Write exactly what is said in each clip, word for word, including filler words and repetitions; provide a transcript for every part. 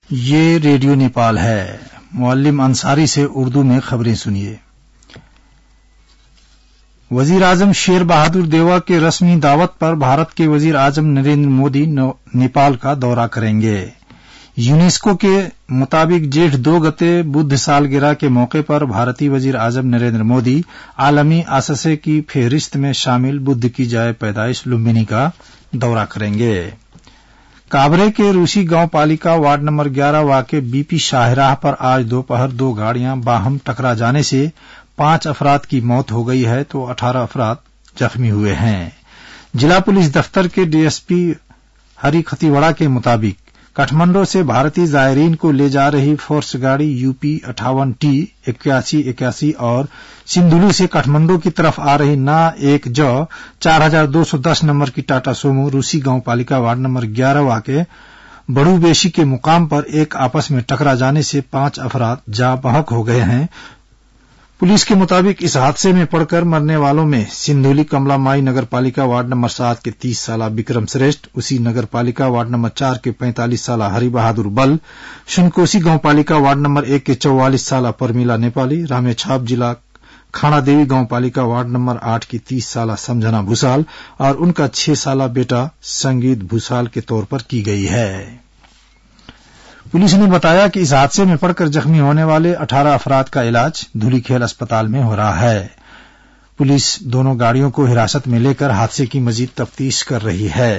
یہ ریڈیو نیپال ہے۔ معلم انصاری سے اردو میں خبریں سنیے۔ وزیر اعظم شیر بہادر دیوا کے رسمی دعوت پر بھارت کے وزیر اعظم نریندر مودی نیپال کا دورہ کریں گے۔ یونیسکو کے مطابق جیٹھ دو گتے بدھ سالگرہ کے موقع پر بھارتی وزیر اعظم نریندر مودی عالمی اثاثے کی فہرست میں شامل بدھ کی جائے پیدائش لمبنی کا دورہ کریں گے۔ کابرے کے روسی گاؤں پالیکا وارڈ نمبر گیارہ واقع بی پی شاہراہ پر آج دوپہر دو گاڑیاں باہم ٹکرا جانے سے پانچ افراد کی موت ہو گئی ہے تو اٹھارہ افراد زخمی ہوئے ہیں۔ ضلع پولیس دفتر کے ڈی ایس پی ہری کھتیوڑا کے مطابق کٹھمنڈو سے بھارتی زائرین کو لے جا رہی فورس گاڑی یو پی اٹھاون ٹی اکیاسی اکیاسی اور سندھولو سے کٹھمنڈو کی طرف آ رہی نا ایک جو چار ہزار دو سو دس نمبر کی ٹاٹا سومو روسی گاؤں پالیکا وارڈ نمبر گیارہ واقع بڑو بیشی کے مقام پر ایک آپس میں ٹکرا جانے سے پانچ افراد جاں بحق ہو گئے ہیں۔ پولیس کے مطابق اس حادثے میں پڑ کر مرنے والوں میں سندھولی کملا مائی نگر پالیکا وارڈ نمبر سات کے تیس سالہ بکرم سریشٹ، اسی نگر پالیکا وارڈ نمبر چار کے پینتالیس سالہ ہری بہادر بل، شنکوسی گاؤں پالیکا وارڈ نمبر ایک کے چوالیس سالہ پرمیلا نیپالی، رامے چھاپ ضلع کھانا دیوی گاؤں پالیکا وارڈ نمبر آٹھ کی تیس سالہ سمجھنا بھوسال اور ان کا چھ سالہ بیٹا سنگیت بھوسال کے طور پر کی گئی ہے۔ پولیس نے بتایا کہ اس حادثے میں پڑ کر زخمی ہونے والے اٹھارہ افراد کا علاج دھولی کھیل اسپتال میں ہو رہا ہے۔ پولیس دونوں گاڑیوں کو حراست میں لے کر حادثے کی مزید تفتیش کر رہی ہے۔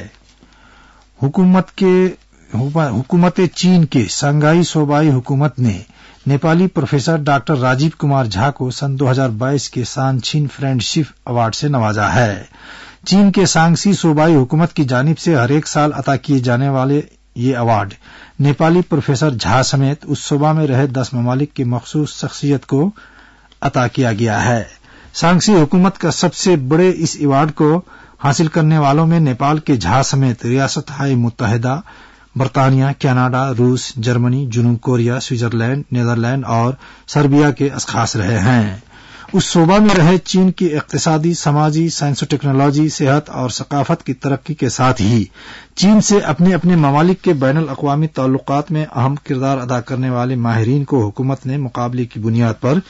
حکومت کے حکومت چین کے شنگھائی صوبائی حکومت نے نیپالی پروفیسر ڈاکٹر راجیو کمار جھا کو سن دو ہزار بائیس کے سان چین فرینڈ شپ ایوارڈ سے نوازا ہے۔ چین کے شانگسی صوبائی حکومت کی جانب سے ہر ایک سال عطا کیے جانے والے یہ ایوارڈ نیپالی پروفیسر جھا سمیت اس صوبہ میں رہے دس ممالک کی مخصوص شخصیت کو عطا کیا گیا ہے۔ شانگسی حکومت کا سب سے بڑے اس ایوارڈ کو حاصل کرنے والوں میں نیپال کے جھا سمیت ریاستہائے متحدہ، برطانیہ، کینیڈا، روس، جرمنی، جنوب کوریا، سوئٹزرلینڈ، نیدرلینڈ اور سربیا کے اشخاص رہے ہیں۔ اس صوبہ میں رہے چین کی اقتصادی، سماجی، سائنس و ٹیکنالوجی، صحت اور ثقافت کی ترقی کے ساتھ ہی چین سے اپنے اپنے ممالک کے بین الاقوامی تعلقات میں اہم کردار ادا کرنے والے ماہرین کو حکومت نے مقابلے کی بنیاد پر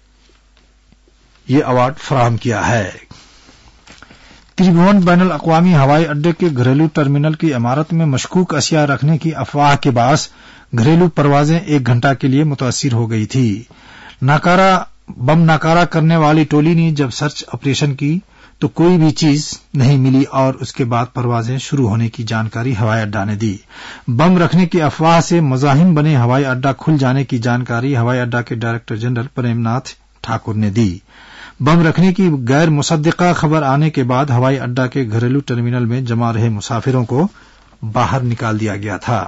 یہ ایوارڈ فراہم کیا ہے۔ تریبھون بین الاقوامی ہوائی اڈے کے گھریلو ٹرمینل کی عمارت میں مشکوک اشیاء رکھنے کی افواہ کے باعث گھریلو پروازیں ایک گھنٹہ کے لیے متاثر ہو گئی تھی۔ ناکارہ بم ناکارہ کرنے والی ٹولی نے جب سرچ آپریشن کی تو کوئی بھی چیز نہیں ملی اور اس کے بعد پروازیں شروع ہونے کی جانکاری ہوائی اڈا نے دی۔ بم رکھنے کی افواہ سے مزاحم بنے ہوائی اڈا کھل جانے کی جانکاری ہوائی اڈا کے ڈائریکٹر جنرل پریم ناتھ ٹھاکر نے دی۔ بم رکھنے کی غیر مصدقہ خبر آنے کے بعد ہوائی اڈا کے گھریلو ٹرمینل میں جمع رہے مسافروں کو باہر نکال دیا گیا تھا۔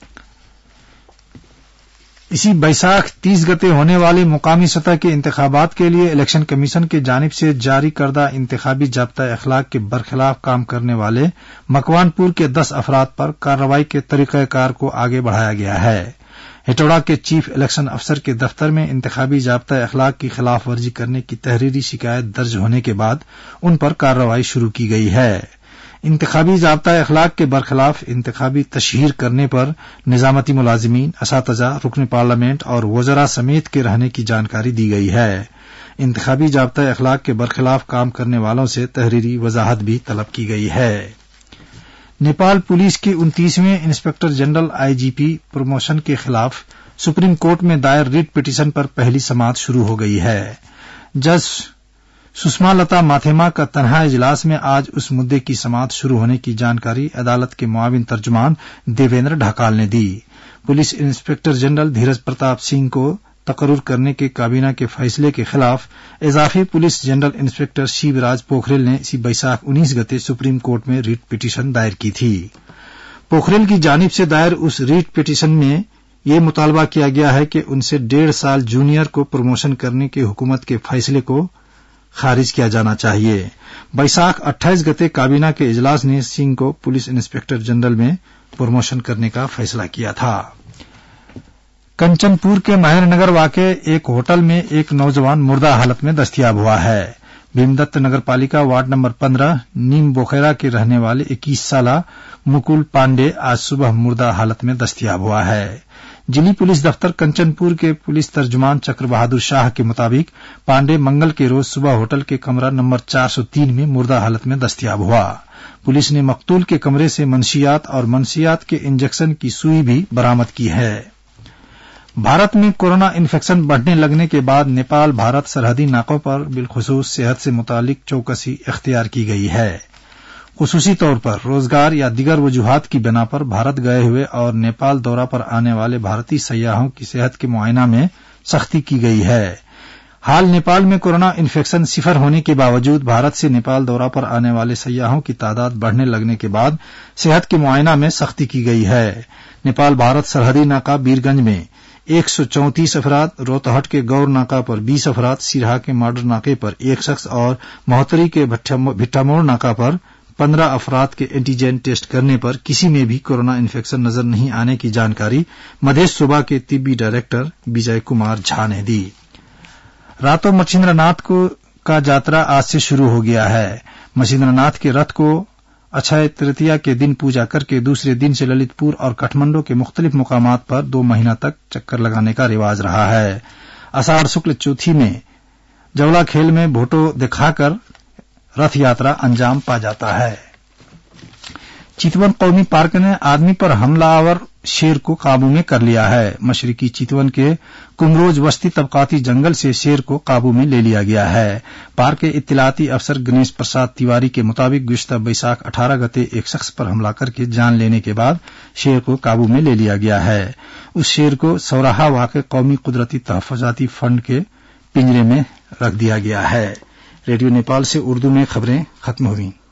اسی بیساکھ تیس گتے ہونے والے مقامی سطح کے انتخابات کے لیے الیکشن کمیشن کی جانب سے جاری کردہ انتخابی ضابطہ اخلاق کے برخلاف کام کرنے والے مکوان پور کے دس افراد پر کارروائی کے طریقہ کار کو آگے بڑھایا گیا ہے۔ ہٹوڑا کے چیف الیکشن افسر کے دفتر میں انتخابی ضابطہ اخلاق کی خلاف ورزی کرنے کی تحریری شکایت درج ہونے کے بعد ان پر کارروائی شروع کی گئی ہے۔ انتخابی ضابطہ اخلاق کے برخلاف انتخابی تشہیر کرنے پر نظامتی ملازمین، اساتذہ، رکن پارلیمنٹ اور وزراء سمیت کے رہنے کی جانکاری دی گئی ہے۔ انتخابی ضابطہ اخلاق کے برخلاف کام کرنے والوں سے تحریری وضاحت بھی طلب کی گئی ہے۔ نیپال پولیس کے انتیسویں inspector general I G P promotion کے خلاف سپریم کورٹ میں دائر ریٹ پٹیشن پر پہلی سماعت شروع ہو گئی ہے۔ جج سشما لتا ماتھیما کا تنہا اجلاس میں آج اس مدعے کی سماعت شروع ہونے کی جانکاری عدالت کے معاون ترجمان دیویندر ڈھاکال نے دی۔ Police inspector general Dheeraj Pratap Singh کو تقرر کرنے کے کابینہ کے فیصلے کے خلاف اضافی police general inspector Shiv Raj Pokharel نے اسی بیساکھ انیس گتے سپریم کورٹ میں ریٹ پٹیشن دائر کی تھی۔ پوکھریل کی جانب سے دائر اس ریٹ پٹیشن میں یہ مطالبہ کیا گیا ہے کہ ان سے ڈیڑھ سال جونیئر کو پروموشن کرنے کے حکومت کے فیصلے کو خارج کیا جانا چاہیے۔ بیساکھ اٹھائیس گتے کابینہ کے اجلاس نے سنگھ کو پولیس انسپکٹر جنرل میں پروموشن کرنے کا فیصلہ کیا تھا۔ کنچن پور کے مہر نگر واقع ایک ہوٹل میں ایک نوجوان مردہ حالت میں دستیاب ہوا ہے۔ بھیمدت نگر پالیکا وارڈ نمبر پندرہ نیم بوخیرا کے رہنے والے اکیس سالہ مکل پانڈے آج صبح مردہ حالت میں دستیاب ہوا ہے۔ जिली पुलिस दफ्तर कंचनपुर के पुलिस तर्जुमान चक्र बहादुर शाह के मुताबिक पांडे मंगल के रोज सुबह होटल के कमरा नंबर चार सौ तीन में मुर्दा हालत में दस्तयाब हुआ। पुलिस ने मकतूल के कमरे से मनशियात और मनशियात के इंजेक्शन की सुई भी बरामद की है। भारत में कोरोना इन्फेक्शन बढ़ने लगने के बाद नेपाल भारत सरहदी नाकों पर बिलखुसूस सेहत से मुतालिक चौकसी इख्तियार की गई है। खुसूसी तौर पर रोजगार या दिगर वजूहात की बिना पर भारत गए हुए और नेपाल दौरा पर आने वाले भारतीय सयाहों की सेहत के मुआयना में सख्ती की गई है। हाल नेपाल में कोरोना इन्फेक्शन सिफर होने के बावजूद भारत से नेपाल दौरा पर आने वाले सयाहों की तादाद बढ़ने लगने के बाद सेहत के मुआयना में सख्ती की गई है। नेपाल भारत सरहदी नाका बीरगंज में एक सौ चौंतीस अफराद, रोहतहट के गौर नाका पर बीस अफराद, सिरहा के माडर नाके पर एक शख्स और महोत्तरी के भिट्ठामोड़ नाका पर पंद्रह अफराद के एंटीजन टेस्ट करने पर किसी में भी कोरोना इन्फेक्शन नजर नहीं आने की जानकारी मधेश सूबा के तिब्बी डायरेक्टर विजय कुमार झा ने दी। रातो मच्छिंद्रनाथ को का यात्रा आज से शुरू हो गया है। मच्छिंद्रनाथ के रथ को अक्षय तृतीया के दिन पूजा करके दूसरे दिन से ललितपुर और काठमांडू के मुख्तलिफ मुकामात पर दो महीना तक चक्कर लगाने का रिवाज रहा है। आषाढ़ शुक्ल चौथी में जवला खेल में भोटो दिखाकर रथ यात्रा अंजाम पा जाता है। चितवन कौमी पार्क ने आदमी पर हमलावर शेर को काबू में कर लिया है। मशरकी चितवन के कुमरोज बस्ती तबकाती जंगल से शेर को काबू में ले लिया गया है। पार्क के इत्तलाती अफसर गणेश प्रसाद तिवारी के मुताबिक गुज़िश्ता बैसाख अठारह गते एक शख्स पर हमला करके जान लेने के बाद शेर को काबू में ले लिया गया है। उस शेर को सौराहा वाक़े कौमी कुदरती तहफ़्फ़ुज़ाती फंड के पिंजरे में रख दिया गया है। रेडियो नेपाल से उर्दू में खबरें खत्म हुई।